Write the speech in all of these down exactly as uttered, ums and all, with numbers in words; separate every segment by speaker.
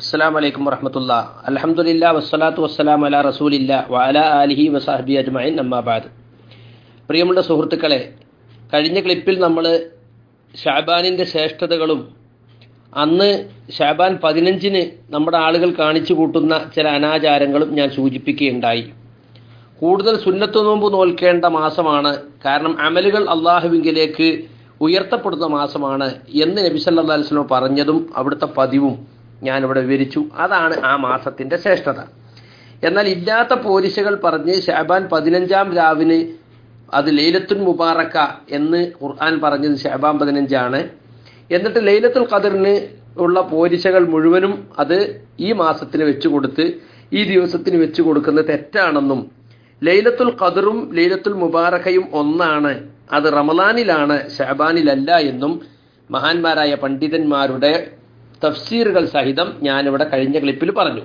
Speaker 1: അസ്സലാമു അലൈക്കും വറഹ്മത്തുള്ളാഹി. അൽഹംദുലില്ലാഹി വസ്സലാത്തു വസ്സലാമു അലാ റസൂലില്ലാഹി വഅലാ ആലിഹി വസഹ്ബിഹി അജ്മഈൻ. അമ്മാ ബഅദ്. പ്രിയമുള്ള സുഹൃത്തുക്കളെ, കഴിഞ്ഞ ക്ലിപ്പിൽ നമ്മൾ ശഅബാനിൻ്റെ ശ്രേഷ്ഠതകളും അന്ന് ശഅബാൻ പതിനഞ്ചിന് നമ്മുടെ ആളുകൾ കാണിച്ചു കൂട്ടുന്ന ചില അനാചാരങ്ങളും ഞാൻ സൂചിപ്പിക്കുകയുണ്ടായി. കൂടുതൽ സുന്നത്ത് നോമ്പ് നോൽക്കേണ്ട മാസമാണ്, കാരണം അമലുകൾ അള്ളാഹുവിങ്കിലേക്ക് ഉയർത്തപ്പെടുന്ന മാസമാണ് എന്ന് നബി സല്ലല്ലാഹു അലൈഹി വസല്ലം പറഞ്ഞതും അവിടുത്തെ പതിവും ഞാനിവിടെ വിവരിച്ചു. അതാണ് ആ മാസത്തിൻ്റെ ശ്രേഷ്ഠത. എന്നാൽ ഇല്ലാത്ത പോരിശകൾ പറഞ്ഞ് ശഅബാൻ പതിനഞ്ചാം രാവിന് അത് ലൈലത്തുൽ മുബാറക്ക എന്ന് ഖുർആൻ പറഞ്ഞത് ശഅബാൻ പതിനഞ്ചാണ്. എന്നിട്ട് ലൈലത്തുൽ ഖദറിന് ഉള്ള പോരിശകൾ മുഴുവനും അത് ഈ മാസത്തിന് വെച്ചു കൊടുത്ത് ഈ ദിവസത്തിന് വെച്ചു കൊടുക്കുന്നത് തെറ്റാണെന്നും ലൈലത്തുൽ ഖദറും ലൈലത്തുൽ മുബാറക്കയും ഒന്നാണ്, അത് റമളാനിലാണ് ശഅബാനിലല്ല എന്നും മഹാന്മാരായ പണ്ഡിതന്മാരുടെ തഫ്സീറുകൾ സഹിതം ഞാനിവിടെ കഴിഞ്ഞ ക്ലിപ്പിൽ പറഞ്ഞു.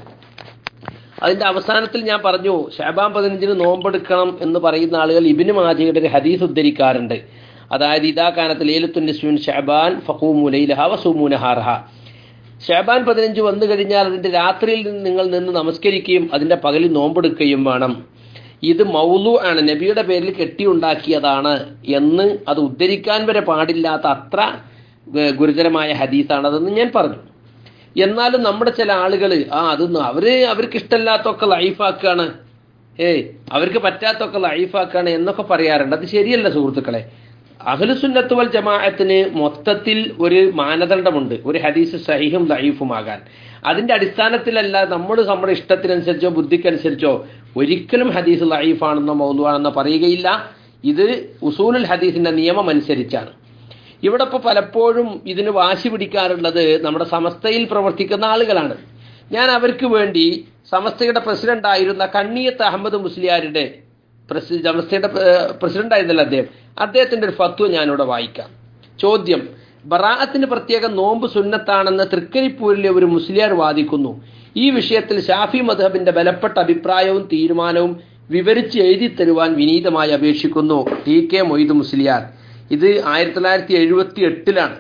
Speaker 1: അതിൻ്റെ അവസാനത്തിൽ ഞാൻ പറഞ്ഞു, ശഅബാൻ പതിനഞ്ചിന് നോമ്പെടുക്കണം എന്ന് പറയുന്ന ആളുകൾ ഇബ്നു മാജയുടെ ഒരു ഹദീസ് ഉദ്ധരിക്കാറുണ്ട്. അതായത് ഇദാ കാനത്ത് ലൈലത്തുൻ നിസ്ഫി മിൻ ശഅബാൻ ഫഖൂമു ലൈലഹാ വസൂമു നഹാറഹാ. ശഅബാൻ പതിനഞ്ച് വന്നു കഴിഞ്ഞാൽ അതിൻ്റെ രാത്രിയിൽ നിന്ന് നിങ്ങൾ നിന്ന് നമസ്കരിക്കുകയും അതിൻ്റെ പകലിൽ നോമ്പെടുക്കുകയും വേണം. ഇത് മൗലു ആണ്, നബിയുടെ പേരിൽ കെട്ടിയുണ്ടാക്കിയതാണ് എന്ന് അത് ഉദ്ധരിക്കാൻ വരെ പാടില്ലാത്ത അത്ര ഗുരുതരമായ ഹദീസാണതെന്ന് ഞാൻ പറഞ്ഞു. എന്നാലും നമ്മുടെ ചില ആളുകൾ ആ അതൊന്നും അവർ അവർക്ക് ഇഷ്ടമില്ലാത്തൊക്കെ ലൈഫാക്കുകയാണ്, ഏയ് അവർക്ക് പറ്റാത്തൊക്കെ ലൈഫാക്കുകയാണ് എന്നൊക്കെ പറയാറുണ്ട്. അത് ശരിയല്ല സുഹൃത്തുക്കളെ. അഹ്ലുസുന്നത്ത് വൽ ജമാഅത്തിന് മൊത്തത്തിൽ ഒരു മാനദണ്ഡമുണ്ട്, ഒരു ഹദീസ് സഹീഹും ലൈഫുമാകാൻ. അതിൻ്റെ അടിസ്ഥാനത്തിലല്ല നമ്മൾ നമ്മുടെ ഇഷ്ടത്തിനനുസരിച്ചോ ബുദ്ധിക്കനുസരിച്ചോ ഒരിക്കലും ഹദീസ് ലൈഫാണെന്നോ മൗദൂആണെന്നോ പറയുകയില്ല. ഇത് ഉസൂലുൽ ഹദീസിൻ്റെ നിയമം അനുസരിച്ചാണ്. ഇവിടെ ഇപ്പോൾ പലപ്പോഴും ഇതിന് വാശി പിടിക്കാറുള്ളത് നമ്മുടെ സമസ്തയിൽ പ്രവർത്തിക്കുന്ന ആളുകളാണ്. ഞാൻ അവർക്ക് വേണ്ടി സമസ്തയുടെ പ്രസിഡന്റായിരുന്ന കണ്ണിയത്ത് അഹമ്മദ് മുസ്ലിയാരുടെ പ്രസി സമസ്തയുടെ പ്രസിഡന്റായിരുന്നല്ലോ അദ്ദേഹം, അദ്ദേഹത്തിൻ്റെ ഒരു ഫത്വ ഞാനിവിടെ വായിക്കാം. ചോദ്യം: ബറാഅത്തിന് പ്രത്യേകം നോമ്പ് സുന്നത്താണെന്ന് തൃക്കരിപ്പൂരിലെ ഒരു മുസ്ലിയാർ വാദിക്കുന്നു. ഈ വിഷയത്തിൽ ഷാഫി മദ്ഹബിന്റെ ബലപ്പെട്ട അഭിപ്രായവും തീരുമാനവും വിവരിച്ച് എഴുതി തരുവാൻ വിനീതമായി അപേക്ഷിക്കുന്നു. T K Moid Musliyar. ഇത് ആയിരത്തി തൊള്ളായിരത്തി എഴുപത്തി എട്ടിലാണ്.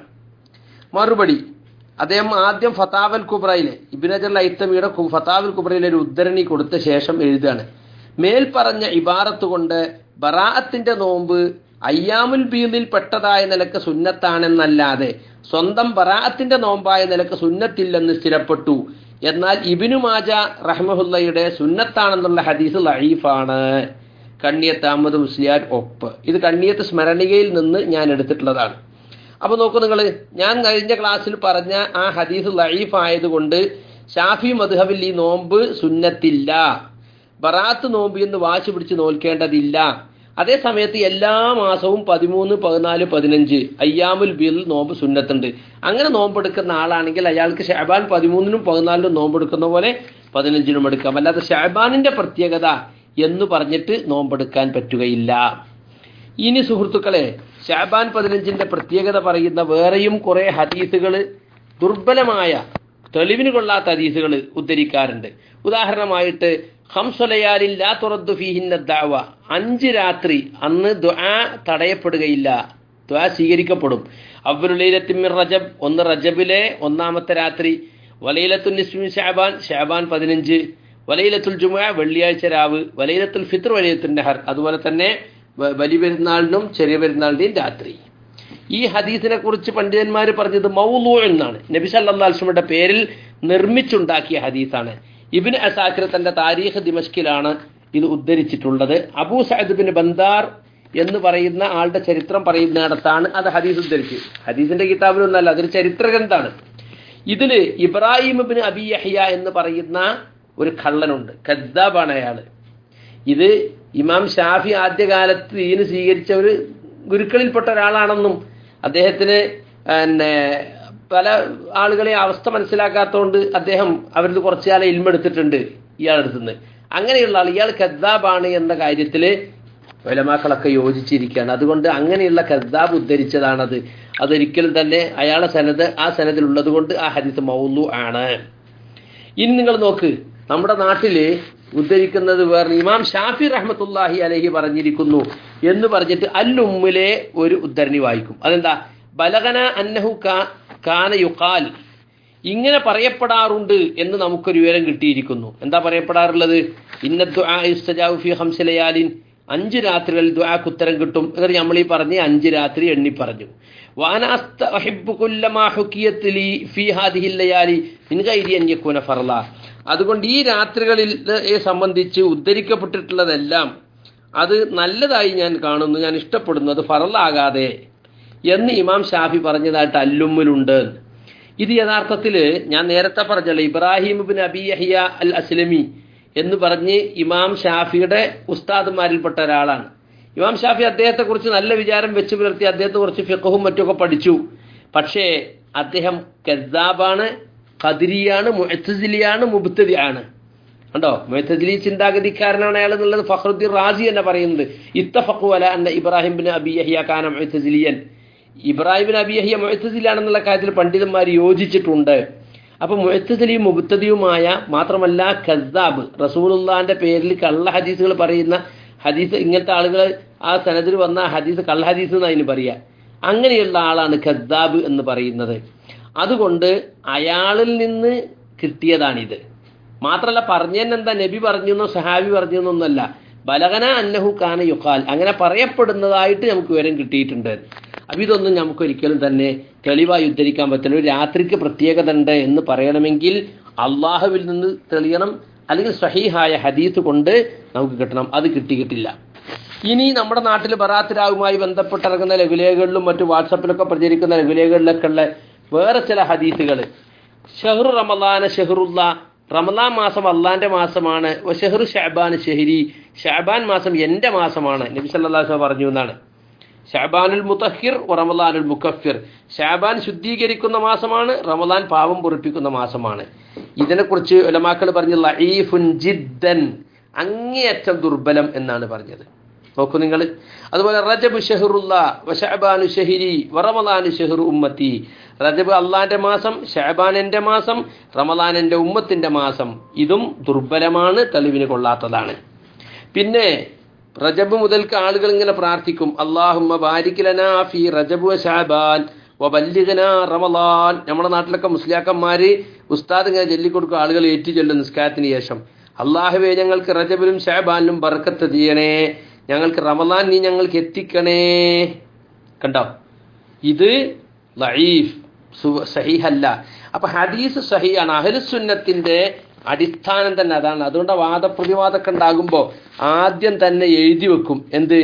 Speaker 1: മറുപടി: അദ്ദേഹം ആദ്യം ഫതാവൽ കുബ്രയിലെ ഇബ്നു ഹജർ ഹൈതമിയുടെ ഫതാവൽ കുബ്രയിലെ ഒരു ഉദ്ധരണി കൊടുത്ത ശേഷം എഴുതുകയാണ്, മേൽ പറഞ്ഞ ഇബാറത്ത് കൊണ്ട് ബറാഅത്തിന്റെ നോമ്പ് അയ്യാമുൽ ബീദിൽ പെട്ടതായ നിലക്ക് സുന്നത്താണെന്നല്ലാതെ സ്വന്തം ബറാഅത്തിന്റെ നോമ്പായ നിലക്ക് സുന്നത്തില്ലെന്ന് സ്ഥിരപ്പെട്ടു. എന്നാൽ ഇബ്നു മാജ റഹ്മഹുല്ലയുടെ സുന്നത്താണെന്നുള്ള ഹദീസ് ലഈഫാണ്. കണ്ണിയത്ത് അഹമ്മദ് മുസ്ലിയാർ ഒപ്പ്. ഇത് കണ്ണിയത്ത് സ്മരണികയിൽ നിന്ന് ഞാൻ എടുത്തിട്ടുള്ളതാണ്. അപ്പോൾ നോക്കൂ നിങ്ങൾ, ഞാൻ കഴിഞ്ഞ ക്ലാസ്സിൽ പറഞ്ഞ ആ ഹദീസ് ലഈഫ് ആയതുകൊണ്ട് ഷാഫി മദ്ഹബിൽ ഈ നോമ്പ് സുന്നത്തില്ല, ബറാത്ത് നോമ്പ് എന്ന് വാശി പിടിച്ച് നോൽക്കേണ്ടതില്ല. അതേ സമയത്ത് എല്ലാ മാസവും പതിമൂന്ന് പതിനാല് പതിനഞ്ച് അയ്യാമുൽ ബീദിൽ നോമ്പ് സുന്നത്തുണ്ട്. അങ്ങനെ നോമ്പെടുക്കുന്ന ആളാണെങ്കിൽ അയാൾക്ക് ശഅബാൻ പതിമൂന്നിനും പതിനാലിനും നോമ്പെടുക്കുന്ന പോലെ പതിനഞ്ചിനും എടുക്കാം. അല്ലാതെ ശഅബാനിന്റെ പ്രത്യേകത എന്ന് പറഞ്ഞിട്ട് നോമ്പെടുക്കാൻ പറ്റുകയില്ല. ഇനി സുഹൃത്തുക്കളെ, ശഅബാൻ പതിനഞ്ചിന്റെ പ്രത്യേകത പറയുന്ന വേറെയും കുറെ ഹദീസുകൾ, ദുർബലമായ തെളിവിന് കൊള്ളാത്ത ഹദീസുകൾ ഉദ്ധരിക്കാറുണ്ട്. ഉദാഹരണമായിട്ട് ഖംസു ലയാലിൻ ലാ തുറദ്ദു ഫീഹിന്ന ദഅവ, അഞ്ച് രാത്രി അന്ന് ദുആ തടയപ്പെടുകയില്ല, ദുആ സ്വീകരിക്കപ്പെടും. അവ്വലു ലൈലത്തിൻ മിൻ റജബ്, ഒന്ന് റജബിലെ ഒന്നാമത്തെ രാത്രി. വലൈലത്തുൻ നിസ്ഫി മിൻ ശഅബാൻ, ശഅബാൻ പതിനഞ്ച്. വലൈലത്തുൽ ജുമുഅ, വെള്ളിയാഴ്ച രാവ്. വലൈലത്തുൽ ഫിത്ർ, വലൈലത്തുൻ നഹർ, അതുപോലെ തന്നെ വലിയ പെരുന്നാളിനും ചെറിയ പെരുന്നാളിന്റെയും രാത്രി. ഈ ഹദീസിനെ കുറിച്ച് പണ്ഡിതന്മാർ പറഞ്ഞത് മൗലൂ എന്നാണ്. നബി സല്ലല്ലാഹു അലൈഹി വസല്ലമയുടെ പേരിൽ നിർമ്മിച്ചുണ്ടാക്കിയ ഹദീസാണ്. ഇബ്നു അസാക്കിർ തന്റെ താരീഖ് ദിമഷ്കിലാണ് ഇത് ഉദ്ധരിച്ചിട്ടുള്ളത്. അബൂ സഅദ് ബിൻ ബന്ദാർ എന്ന് പറയുന്ന ആളുടെ ചരിത്രം പറയുന്നിടത്താണ് അത് ഹദീസ് ഉദ്ധരിച്ചത്. ഹദീസിന്റെ കിതാബിലൊന്നല്ല, അതൊരു ചരിത്ര ഗ്രന്ഥമാണ്. ഇതില് ഇബ്രാഹിം ഇബ്നു അബി യഹ്യ എന്ന് പറയുന്ന ഒരു കള്ളനുണ്ട്, കദ്ദാബാണ് അയാള്. ഇത് ഇമാം ഷാഫി ആദ്യകാലത്ത് ദീന് സ്വീകരിച്ച ഒരു ഗുരുക്കളിൽപ്പെട്ട ഒരാളാണെന്നും അദ്ദേഹത്തിന് പിന്നെ പല ആളുകളെ അവസ്ഥ മനസ്സിലാക്കാത്തതുകൊണ്ട് അദ്ദേഹം അവരിത് കുറച്ചു കാലം ഇൽമെടുത്തിട്ടുണ്ട് ഇയാളെടുത്തുനിന്ന്. അങ്ങനെയുള്ള ആൾ ഇയാൾ കദ്ദാബാണ് എന്ന കാര്യത്തിൽ ഉലമാക്കളൊക്കെ യോജിച്ചിരിക്കുകയാണ്. അതുകൊണ്ട് അങ്ങനെയുള്ള കദ്ദാബ് ഉദ്ധരിച്ചതാണത്. അതൊരിക്കലും തന്നെ അയാളെ സനദ് ആ സനദിലുള്ളത് കൊണ്ട് ആ ഹദീസ് മൗലൂ ആണ്. ഇനി നിങ്ങൾ നോക്ക്, നമ്മുടെ നാട്ടില് ഉദ്ധരിക്കുന്നത് വേറെ ഇമാം ഷാഫി റഹ്മത്തുള്ളാഹി അലൈഹി പറഞ്ഞിരിക്കുന്നു എന്ന് പറഞ്ഞിട്ട് അൽ ഉമ്മിലെ ഒരു ഉദ്ധരണി വായിക്കും. അതെന്താ? ബലഗന അന്നഹു കാന യുഖാൽ, ഇങ്ങനെ പറയപ്പെടാറുണ്ട് എന്ന് നമുക്കൊരു വിവരം കിട്ടിയിരിക്കുന്നു. എന്താ പറയപ്പെടാറുള്ളത്? ഇന്ന ദുആ യുസ്തജാബു ഫീ ഖംസി ലയാലിൻ, അഞ്ച് രാത്രികളിൽ ദുആക്ക് ഉത്തരം കിട്ടും. എന്നിട്ട് നമ്മൾ ഈ പറഞ്ഞ് അഞ്ച് രാത്രി എണ്ണി പറഞ്ഞു. വഅന അസ്തഹിബ്ബു കുല്ലമാ ഹുകിയത് ലി ഫീ ഹാദിഹി ലയാലി മിൻ ഗൈരി അൻ യകൂന ഫർള. അതുകൊണ്ട് ഈ രാത്രികളിൽ സംബന്ധിച്ച് ഉദ്ധരിക്കപ്പെട്ടിട്ടുള്ളതെല്ലാം അത് നല്ലതായി ഞാൻ കാണുന്നു, ഞാൻ ഇഷ്ടപ്പെടുന്നു, അത് ഫർളാകാതെ എന്ന് ഇമാം ഷാഫി പറഞ്ഞതായിട്ട് അല്ലുമ്മിലുണ്ട്. ഇത് യഥാർത്ഥത്തിൽ ഞാൻ നേരത്തെ പറഞ്ഞല്ലോ, ഇബ്രാഹിം ഇബ്നു അബി യഹ്യ അൽ അസ്ലമി എന്ന് പറഞ്ഞ് ഇമാം ഷാഫിയുടെ ഉസ്താദുമാരിൽപ്പെട്ട ഒരാളാണ്. ഇമാം ഷാഫി അദ്ദേഹത്തെക്കുറിച്ച് നല്ല വിചാരം വെച്ച് പുലർത്തി, അദ്ദേഹത്തെ കുറിച്ച് ഫിഖ്ഹും മറ്റുമൊക്കെ പഠിച്ചു. പക്ഷേ അദ്ദേഹം കദ്ദാബാണ്, ഖദരിയാണ്, മുഅ്തസിലിയാണ്, മുബ്തദിആണ്. കണ്ടോ, മുഅ്തസിലി ചിന്താഗതിക്കാരനാണ് അയാൾ എന്നുള്ളത് ഫഖ്റുദ്ദീൻ റാസി തന്നെ പറയുന്നുണ്ട്. ഇത്തഫഖു അല അന്ന ഇബ്രാഹിം ഇബ്നു അബി യഹ്യ കാന മുഅ്തസിലിയൻ. ഇബ്രാഹിം ഇബ്നു അബി യഹ്യ മുഅ്തസിലിയാണെന്നുള്ള കാര്യത്തിൽ പണ്ഡിതന്മാർ യോജിച്ചിട്ടുണ്ട്. അപ്പൊ മുഅ്തസിലിയും മുബ്തദിയുമായ, മാത്രമല്ല കദ്ദാബ്, റസൂലുള്ളാഹിന്റെ പേരിൽ കള്ള ഹദീസുകൾ പറയുന്ന, ഹദീസ് ഇങ്ങനത്തെ ആളുകൾ ആ സനദിൽ വന്ന ഹദീസ് കള്ള ഹദീസ് എന്ന് അതിന് പറയാ, അങ്ങനെയുള്ള ആളാണ് കദ്ദാബ് എന്ന് പറയുന്നത്. അതുകൊണ്ട് അയാളിൽ നിന്ന് കിട്ടിയതാണിത്. മാത്രമല്ല പറഞ്ഞെന്താ, നബി പറഞ്ഞെന്നോ സഹാബി പറഞ്ഞെന്നൊന്നല്ല, ബലഗന അന്നഹു കാന യുഖാൽ, അങ്ങനെ പറയപ്പെടുന്നതായിട്ട് നമുക്ക് വിവരം കിട്ടിയിട്ടുണ്ട്. അപ്പം ഇതൊന്നും നമുക്കൊരിക്കലും തന്നെ തെളിവായി ഉദ്ധരിക്കാൻ പറ്റില്ല. ഒരു രാത്രിക്ക് പ്രത്യേകത ഉണ്ട് എന്ന് പറയണമെങ്കിൽ അള്ളാഹുവിൽ നിന്ന് തെളിയണം, അല്ലെങ്കിൽ സ്വഹീഹായ ഹദീസ് കൊണ്ട് നമുക്ക് കിട്ടണം. അത് കിട്ടിയിട്ടില്ല. ഇനി നമ്മുടെ നാട്ടിൽ ബറാത്ത് രാവുമായി ബന്ധപ്പെട്ടിറങ്ങുന്ന ലഘുലേഖകളിലും മറ്റു വാട്സപ്പിലൊക്കെ പ്രചരിക്കുന്ന ലഘുലേഖകളിലൊക്കെ ഉള്ള വേറെ ചില ഹദീസുകൾ, ഷഹ്റു റമളാന ഷഹ്റുല്ല, റമളാൻ മാസം അള്ളാന്റെ മാസമാണ്, ഷഹ്റു ഷഅബാൻ ഷഹരി, ഷഅബാൻ മാസം എൻ്റെ മാസമാണ് നബി സല്ലല്ലാഹു അലൈഹി വസല്ലം പറഞ്ഞു എന്നാണ്. ഷഅബാനുൽ മുതഹിർ റമളാനുൽ മുകഫിർ, ഷഅബാൻ ശുദ്ധീകരിക്കുന്ന മാസമാണ്, റമളാൻ പാപം പൊറിപ്പിക്കുന്ന മാസമാണ്. ഇതിനെക്കുറിച്ച് ഉലമാക്കൾ പറഞ്ഞു ലഈഫുൻ ജിദ്ദൻ, അങ്ങേയറ്റം ദുർബലം എന്നാണ് പറഞ്ഞത്. നോക്കൂ നിങ്ങൾ. അതുപോലെ റജബ് ഷഹ്റുല്ലാ വശഅബാനു ഷഹരി വറമളാനു ഷഹ്റു ഉമ്മത്തി, റജബ് അള്ളാന്റെ മാസം, ഷഅബാൻ എൻ്റെ മാസം, റമളാൻ എൻ്റെ ഉമ്മത്തിന്റെ മാസം. ഇതും ദുർബലമാണ്, തെളിവിന് കൊള്ളാത്തതാണ്. പിന്നെ റജബ് മുതൽക്ക് ആളുകൾ ഇങ്ങനെ പ്രാർത്ഥിക്കും, അല്ലാഹുമ്മ ബാരിക് ലനാ ഫീ റജബ് വ ശഅബാൻ വബല്ലിഗ്നാ റമളാൻ. നമ്മുടെ നാട്ടിലൊക്കെ മുസ്ലിയാക്കന്മാര് ഉസ്താദ് ഇങ്ങനെ ചൊല്ലിക്കൊടുക്കും, ആളുകൾ ഏറ്റു ചൊല്ലും നിസ്കാരത്തിന് ശേഷം, അല്ലാഹുവേ ഞങ്ങൾക്ക് റജബിലും ശഅബാനിലും ബർക്കത്ത് ചെയ്യണേ, ഞങ്ങൾക്ക് റമളാൻ നീ ഞങ്ങൾക്ക് എത്തിക്കണേ. കണ്ടോ, ഇത് ലഈഫ്, സഹീഹല്ല. അപ്പൊ ഹദീസ് സഹീഹാണ്. അഹ്ലുസുന്നത്തിന്റെ അടിസ്ഥാനം തന്നെ അതാണ്. അതുകൊണ്ട് വാദപ്രതിവാദമൊക്കെ ഉണ്ടാകുമ്പോൾ ആദ്യം തന്നെ എഴുതി വെക്കും എന്ത്?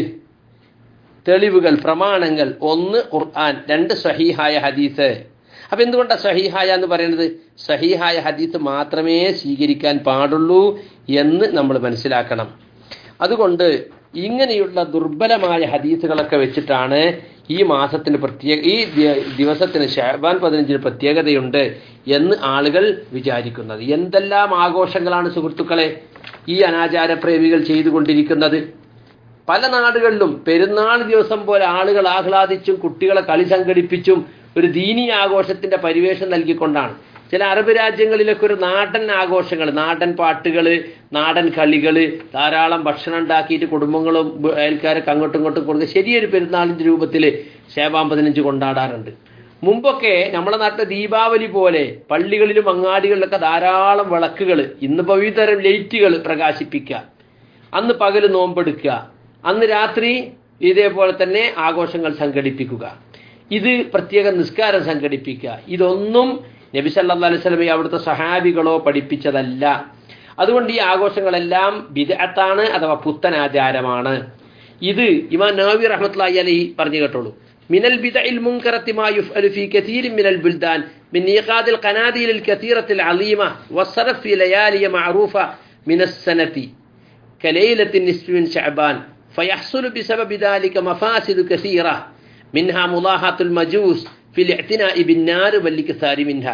Speaker 1: തെളിവുകൾ, പ്രമാണങ്ങൾ. ഒന്ന് ഖുർആൻ, രണ്ട് സഹീഹായ ഹദീസ്. അപ്പൊ എന്തുകൊണ്ടാണ് സഹീഹായ എന്ന് പറയുന്നത്? സഹീഹായ ഹദീസ് മാത്രമേ സ്വീകരിക്കാൻ പാടുള്ളൂ എന്ന് നമ്മൾ മനസ്സിലാക്കണം. അതുകൊണ്ട് ഇങ്ങനെയുള്ള ദുർബലമായ ഹദീസുകളൊക്കെ വെച്ചിട്ടാണ് ഈ മാസത്തിന് പ്രത്യേക, ഈ ദിവസത്തിന് ശഅബാൻ പതിനഞ്ചിന് പ്രത്യേകതയുണ്ട് എന്ന് ആളുകൾ വിചാരിക്കുന്നത്. എന്തെല്ലാം ആഘോഷങ്ങളാണ് സുഹൃത്തുക്കളെ ഈ അനാചാരപ്രേമികൾ ചെയ്തുകൊണ്ടിരിക്കുന്നത്. പല നാടുകളിലും പെരുന്നാൾ ദിവസം പോലെ ആളുകൾ ആഹ്ലാദിച്ചും കുട്ടികളെ കളി സംഘടിപ്പിച്ചും ഒരു ദീനീ ആഘോഷത്തിന്റെ പരിവേഷം നൽകിക്കൊണ്ടാണ്. ചില അറബ് രാജ്യങ്ങളിലൊക്കെ ഒരു നാടൻ ആഘോഷങ്ങൾ, നാടൻ പാട്ടുകൾ, നാടൻ കളികൾ, ധാരാളം ഭക്ഷണം ഉണ്ടാക്കിയിട്ട് കുടുംബങ്ങളും അയൽക്കാരൊക്കെ അങ്ങോട്ടും ഇങ്ങോട്ടും കൊടുക്കുക ശരിയൊരു പെരുന്നാളിൻ്റെ രൂപത്തിൽ ശഅബാൻ പതിനഞ്ച് കൊണ്ടാടാറുണ്ട്. മുമ്പൊക്കെ നമ്മുടെ നാട്ടിലെ ദീപാവലി പോലെ പള്ളികളിലും അങ്ങാടികളിലൊക്കെ ധാരാളം വിളക്കുകൾ, ഇന്നിപ്പോൾ വിവിധതരം ലൈറ്റുകൾ പ്രകാശിപ്പിക്കുക, അന്ന് പകൽ നോമ്പെടുക്കുക, അന്ന് രാത്രി ഇതേപോലെ തന്നെ ആഘോഷങ്ങൾ സംഘടിപ്പിക്കുക, ഇത് പ്രത്യേക നിസ്കാരം സംഘടിപ്പിക്കുക. ഇതൊന്നും നബി സല്ലല്ലാഹു അലൈഹി വസല്ലം അവിടുത്തെ സഹാബികളോ പഠിപ്പിച്ചതല്ല. അതുകൊണ്ട് ഈ ആഘോഷങ്ങളെല്ലാം ബിദ്അത്താണ്, അഥവാ പുത്തനാചാരമാണ്. ഇത് ഇമാം നവവി റഹ്മത്തുള്ളാഹി അലൈഹി പറഞ്ഞു കേട്ടോളൂ. മിനൽ ബിദ്അഇൽ മുൻകറത്തി മാ യുഫ്അലു ഫീ കസീരിൻ മിനൽ ബുൽദാൻ മിൻ ഈഖാദിൽ ഖനാദീലിൽ കസീറത്തിൽ അളീമ വസ്സറഫ് ഫീ ലയാലിയ മഅറൂഫ മിനസ് സനതി കലൈലത്തിൻ നിസ്ഫി മിൻ ശഅബാൻ ഫയഹ്സുലു ബിസബബി ദാലിക മഫാസിദു കസീറ മിൻഹാ മുലാഹത്തുൽ മജൂസ് ഫിൽ ഇഅ്തിനാഇ ബിന്നാർ വല്ലിക്സാരി മിൻഹാ.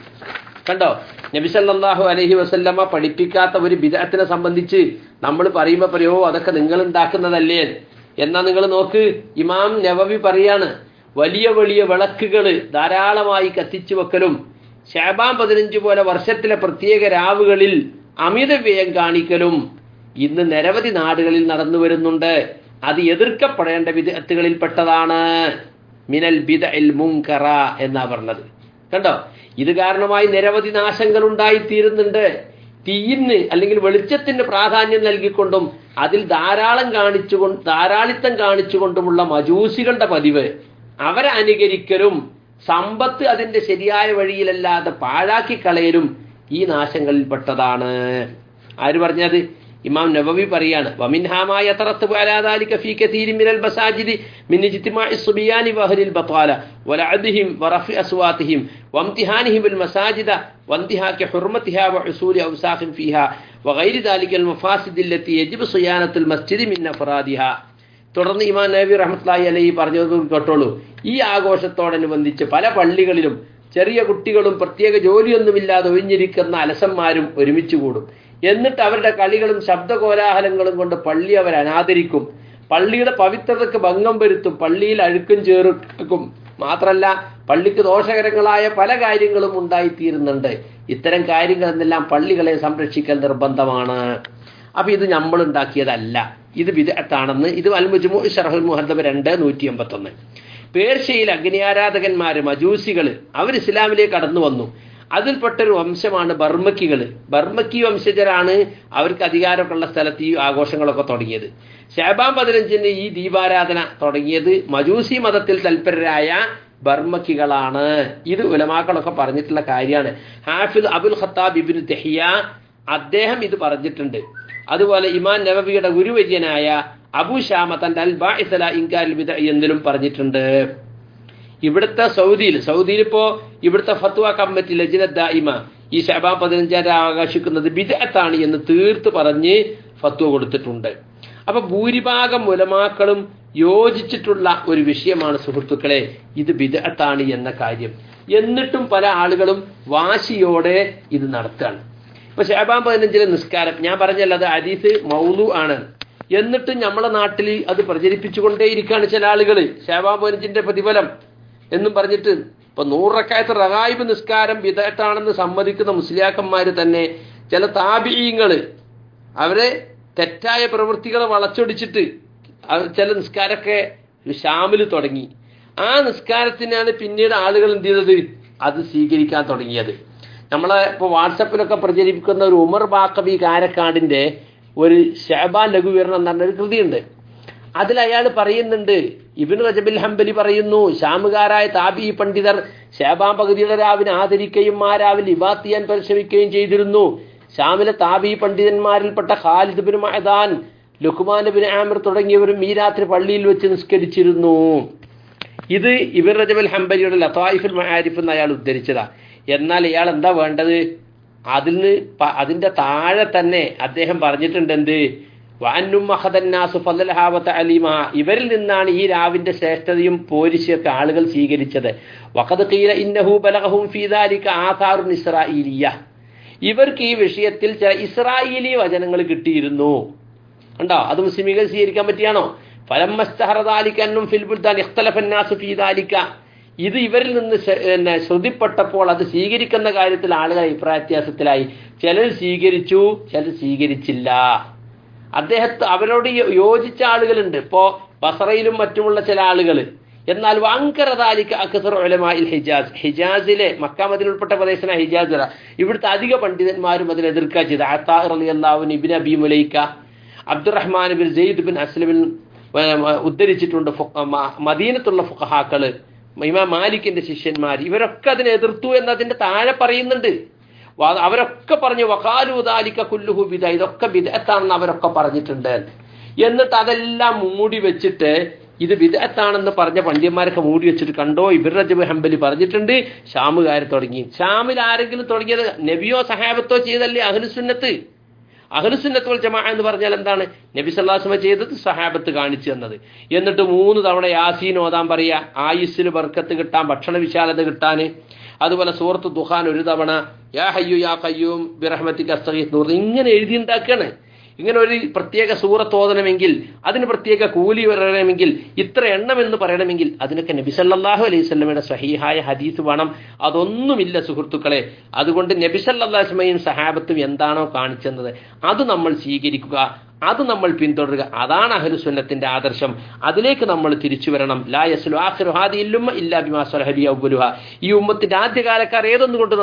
Speaker 1: കണ്ടോ, നബി സല്ലല്ലാഹു അലൈഹി വസല്ലമ പഠിപ്പിക്കാത്ത ഒരു ബിദ്അത്തിനെ സംബന്ധിച്ച് നമ്മൾ പറയുമ്പോൾ പറയോ അതൊക്കെ നിങ്ങൾ ഉണ്ടാക്കുന്നതല്ലേ എന്നാ. നിങ്ങൾ നോക്ക്, ഇമാം നവവി പറയാണ്, വലിയ വലിയ വിളക്കുകൾ ധാരാളമായി കത്തിച്ചു വെക്കലും ശഅബാൻ പതിനഞ്ച് പോലെ വർഷത്തിലെ പ്രത്യേക രാവുകളിൽ അമിത വ്യയം കാണിക്കലും ഇന്ന് നിരവധി നാടുകളിൽ നടന്നു വരുന്നുണ്ട്. അത് എതിർക്കപ്പെടേണ്ട ബിദ്അത്തുകളിൽ പെട്ടതാണ്. മിനൽ ബിദ്അഇൽ മുൻകറ എന്നാ പറഞ്ഞത്. കണ്ടോ, ഇത് കാരണമായി നിരവധി നാശങ്ങൾ ഉണ്ടായിത്തീരുന്നുണ്ട്. തീയിന് അല്ലെങ്കിൽ വെളിച്ചത്തിന് പ്രാധാന്യം നൽകിക്കൊണ്ടും അതിൽ ധാരാളം കാണിച്ചുകൊണ്ട് ധാരാളിത്തം കാണിച്ചുകൊണ്ടുമുള്ള മജൂസികളുടെ പതിവ്, അവരെ അനുകരിക്കലും സമ്പത്ത് അതിന്റെ ശരിയായ വഴിയിലല്ലാതെ പാഴാക്കി കളയലും ഈ നാശങ്ങളിൽപ്പെട്ടതാണ്. ആര് പറഞ്ഞത്? ഇമാം നവവി പറയാണ്, വമിൻഹാ മാ യതറത്തബു അലാ ദാലിക ഫീ കസീരിൻ മിനൽ മസാജിദി മിൻ ഇജ്തിമാഇ സുബിയാനി വഅഹ്ലിൽ ബത്വാല വലഅദ്ഹിം വറഫി അസ്വാതിഹിം വംതിഹാനിഹിം ബിൽ മസാജിദ വന്തിഹാകി ഹുർമതിഹാ വഉസൂലി ഔസാഖിൻ ഫീഹാ വഗൈരി ദാലികൽ മഫാസിദി അല്ലതി യജിബു സിയാനത്തുൽ മസ്ജിദി മിൻ അഫ്റാദിഹാ. തുടർന്ന് ഇമാം നവവി റഹ്മത്തുള്ളാഹി അലൈഹി പറഞ്ഞത് കേട്ടോളൂ. ഈ ആഘോഷത്തോടനുബന്ധിച്ച് പല പള്ളികളിലും ചെറിയ കുട്ടികളും പ്രത്യേക ജോലിയൊന്നുമില്ലാതെ ഒഴിഞ്ഞിരിക്കുന്ന അലസന്മാരും ഒരുമിച്ച് കൂടും. എന്നിട്ട് അവരുടെ കളികളും ശബ്ദകോലാഹലങ്ങളും കൊണ്ട് പള്ളി അവർ അനാദരിക്കും. പള്ളിയുടെ പവിത്രതയ്ക്ക് ഭംഗം വരുത്തും. പള്ളിയിൽ അഴുക്കും ചേർക്കും. മാത്രമല്ല പള്ളിക്ക് ദോഷകരങ്ങളായ പല കാര്യങ്ങളും ഉണ്ടായിത്തീരുന്നുണ്ട്. ഇത്തരം കാര്യങ്ങൾ എന്നെല്ലാം പള്ളികളെ സംരക്ഷിക്കൽ നിർബന്ധമാണ്. അപ്പൊ ഇത് നമ്മൾ ഉണ്ടാക്കിയതല്ല, ഇത് ബിദ്അത്താണെന്ന് ഇത് അൽ മുജ്മൂ ശർഹുൽ മുഹദ്ദബ് രണ്ട് നൂറ്റി എൺപത്തി ഒന്ന്. പേർഷ്യയിൽ അഗ്നിയാരാധകന്മാര് മജൂസികള് അവർ ഇസ്ലാമിലേക്ക് കടന്നു വന്നു. അതിൽപ്പെട്ടൊരു വംശമാണ് ബർമക്കികൾ. ബർമക്കി വംശജരാണ് അവർക്ക് അധികാരമൊക്കെ ഉള്ള സ്ഥലത്ത് ഈ ആഘോഷങ്ങളൊക്കെ തുടങ്ങിയത്. ശഅബാൻ പതിനഞ്ചിന് ഈ ദീപാരാധന തുടങ്ങിയത് മജൂസി മതത്തിൽ തൽപരരായ ബർമക്കികളാണ്. ഇത് ഉലമാക്കളൊക്കെ പറഞ്ഞിട്ടുള്ള കാര്യമാണ്. Hafiz Abul Khattab Ibn Dihya അദ്ദേഹം ഇത് പറഞ്ഞിട്ടുണ്ട്. അതുപോലെ ഇമാം നവവിയുടെ ഗുരുവര്യനായ അബൂ ഷാമ തന്റെ അൽ ബാഇസ് അലാ ഇൻകാരിൽ ബിദ്അ എന്നിലും പറഞ്ഞിട്ടുണ്ട്. ഇവിടുത്തെ സൗദിയിൽ സൗദിയിൽ ഇപ്പോ ഇവിടുത്തെ ഫത്വ കമ്മിറ്റി ലജ്ന ദായിമ ഈ ശഅബാൻ പതിനഞ്ചാം ആഘോഷിക്കുന്നത് ബിദ്അത്താണ് എന്ന് തീർത്ത് പറഞ്ഞ് ഫത്വ കൊടുത്തിട്ടുണ്ട്. അപ്പൊ ഭൂരിഭാഗം ഉലമാക്കളും യോജിച്ചിട്ടുള്ള ഒരു വിഷയമാണ് സുഹൃത്തുക്കളെ ഇത് ബിദ്അത്താണ് എന്ന കാര്യം. എന്നിട്ടും പല ആളുകളും വാശിയോടെ ഇത് നടത്തുകയാണ്. ഇപ്പൊ ശഅബാൻ പതിനഞ്ചിലെ നിസ്കാരം ഞാൻ പറഞ്ഞല്ലോ, അത് ഹദീസ് മൗലു ആണ്. എന്നിട്ടും നമ്മളെ നാട്ടിൽ അത് പ്രചരിപ്പിച്ചുകൊണ്ടേയിരിക്കുകയാണ് ചില ആളുകൾ. ശഅബാൻ പതിനഞ്ചിന്റെ പ്രതിഫലം എന്നും പറഞ്ഞിട്ട് ഇപ്പൊ നൂറ് റക്അത്ത് റഗായിബ് നിസ്കാരം ബിദ്അത്താണെന്ന് സമ്മതിക്കുന്ന മുസ്ലിയാക്കന്മാര് തന്നെ ചില താബിഈങ്ങള് അവരെ തെറ്റായ പ്രവൃത്തികളെ വളച്ചൊടിച്ചിട്ട് ചില നിസ്കാരമൊക്കെ ഷാമിൽ തുടങ്ങി. ആ നിസ്കാരത്തിനാണ് പിന്നീട് ആളുകൾ എന്ത് ചെയ്തത്, അത് സ്വീകരിക്കാൻ തുടങ്ങിയത്. നമ്മളെ ഇപ്പൊ വാട്സപ്പിലൊക്കെ പ്രചരിപ്പിക്കുന്ന ഒരു ഉമർ ബാക്കബി കാരക്കാടിന്റെ ഒരു ശഅബാൻ ലഘുവിവരണം എന്ന് പറഞ്ഞൊരു കൃതിയുണ്ട്. അതിൽ അയാൾ പറയുന്നുണ്ട്, ഇബ്നു റജബിൽ ഹംബലി പറയുന്നു, ഷാമുകാരായ താബി പണ്ഡിതർ ശഅബാൻ പകുതിയുടെ രാവിനെ ആദരിക്കുകയും ആ രാവിലെ ഇബാദത്ത് ചെയ്യാൻ പരിശ്രമിക്കുകയും ചെയ്തിരുന്നു. ഷാമിലെ താബി പണ്ഡിതന്മാരിൽപ്പെട്ട Khalid bin Madan, Luqman bin Amir തുടങ്ങിയവരും ഈ രാത്രി പള്ളിയിൽ വെച്ച് നിസ്കരിച്ചിരുന്നു. ഇത് ഇബ്നു റജബിൽ ഹംബലിയുടെ ലതായിഫുൽ മആരിഫ് എന്ന് അയാൾ ഉദ്ധരിച്ചതാ. എന്നാൽ ഇയാൾ എന്താ വേണ്ടത്, അതിന് അതിന്റെ താഴെ തന്നെ അദ്ദേഹം പറഞ്ഞിട്ടുണ്ട് എന്ത്, ഇവരിൽ നിന്നാണ് ഈ രാവിന്റെ ശ്രേഷ്ഠതയും പോരിശയൊക്കെ ആളുകൾ സ്വീകരിച്ചത്. ഇവർക്ക് ഈ വിഷയത്തിൽ ചില ഇസ്രായേലി വചനങ്ങൾ കിട്ടിയിരുന്നു. ഉണ്ടോ? അത് മുസ്ലിമികൾ സ്വീകരിക്കാൻ പറ്റിയാണോ? ഇത് ഇവരിൽ നിന്ന് ശ്രുതിപ്പെട്ടപ്പോൾ അത് സ്വീകരിക്കുന്ന കാര്യത്തിൽ ആളുകൾ അഭിപ്രായ വ്യത്യാസത്തിലായി. ചിലർ സ്വീകരിച്ചു, ചിലർ സ്വീകരിച്ചില്ല. അദ്ദേഹത്തെ അവരോട് യോജിച്ച ആളുകളുണ്ട്, ഇപ്പോ ബസറയിലും മറ്റുമുള്ള ചില ആളുകൾ. എന്നാൽ വാങ്കറദാലിക അക്സർ ഉലമാഇൽ ഹിജാസ്, ഹിജാസിലെ മക്ക മദീന ഉൾപ്പെട്ട പ്രദേശന ഹിജാസ്, ഇവിടുത്തെ അധിക പണ്ഡിതന്മാരും അതിനെ എതിർക്കുക ചെയ്ത്. അത്താ റളിയല്ലാഹു അൻഹു, Ibn Abi Mulaika, Abdurrahman bin Zaid bin അസ്ലമിൻ ഉദ്ധരിച്ചിട്ടുണ്ട്. മദീനത്തുള്ള ഫുഖഹാക്കള്, ഇമാം മാലിക്കിന്റെ ശിഷ്യന്മാർ, ഇവരൊക്കെ അതിനെ എതിർത്തു എന്നതിന്റെ താഴെ പറയുന്നുണ്ട്. അവരൊക്കെ പറഞ്ഞു വഖാലു ദാലിക കുല്ലുഹു ബിദ്അ, ഇതൊക്കെ ബിദ്അത്താണെന്ന് അവരൊക്കെ പറഞ്ഞിട്ടുണ്ട്. എന്നിട്ട് അതെല്ലാം മൂടി വെച്ചിട്ട് ഇത് ബിദ്അത്താണെന്ന് പറഞ്ഞ പണ്ഡിതന്മാരൊക്കെ മൂടി വെച്ചിട്ട് കണ്ടോ ഇബ്നു റജബ് ഹംബലി പറഞ്ഞിട്ടുണ്ട്, ഷാമുകാർ തുടങ്ങി. ഷാമിൽ ആരെങ്കിലും തുടങ്ങിയത്? നബിയോ സഹാബത്തോ ചെയ്തല്ലേ അഹ്ലുസുന്നത്ത്. അഹ്ലുസുന്നത്ത് വൽ ജമാഅ എന്ന് പറഞ്ഞാൽ എന്താണ്? നബി സല്ലല്ലാഹു അലൈഹി വസല്ലം ചെയ്തത് സഹാബത്ത് കാണിച്ചു തന്നത്. എന്നിട്ട് മൂന്ന് തവണ യാസീൻ ഓതാൻ പറയാ, ആയുസ്സിൽ ബർക്കത്ത് കിട്ടാൻ, ഭക്ഷണ വിശാലത കിട്ടാൻ. അതുപോലെ സൂറത്ത് ദുഖാൻ ഒരു തവണ യാ ഹയ്യു യാ ഖയ്യൂം ബിറഹ്മതിക അസ്തഗീസ് എന്ന് ഇങ്ങനെ എഴുതിയുണ്ടാക്കുകയാണ്. ഇങ്ങനെ ഒരു പ്രത്യേക സൂറത്ത് ഓതണമെങ്കിൽ, അതിന് പ്രത്യേക കൂലി വരണമെങ്കിൽ, ഇത്ര എണ്ണം എന്ന് പറയണമെങ്കിൽ അതിനൊക്കെ നബി സല്ലല്ലാഹു അലൈഹി വസല്ലമയുടെ സ്വഹീഹായ ഹദീസ് വേണം. അതൊന്നുമില്ല സുഹൃത്തുക്കളെ. അതുകൊണ്ട് നബി സല്ലല്ലാഹു അലൈഹി വസല്ലമയും സഹാബത്തും എന്താണോ കാണിച്ചെന്നത് അത് നമ്മൾ സ്വീകരിക്കുക. അത് നമ്മൾ പിന്തുടരുക. അതാണ് അഹ്ലുസുന്നത്തിന്റെ ആദർശം. അതിലേക്ക് നമ്മൾ തിരിച്ചു വരണം. ലാ യസ്ലു ആഖിറു ഹാദിഹിൽ ഉമ്മ ഇല്ലാ ബിമാ സലഹ ബിഹി അവ്വലുഹാ. ഈ ഉമ്മത്തിന്റെ ആദ്യകാലക്കാർ ഏതൊന്നുകൊണ്ട്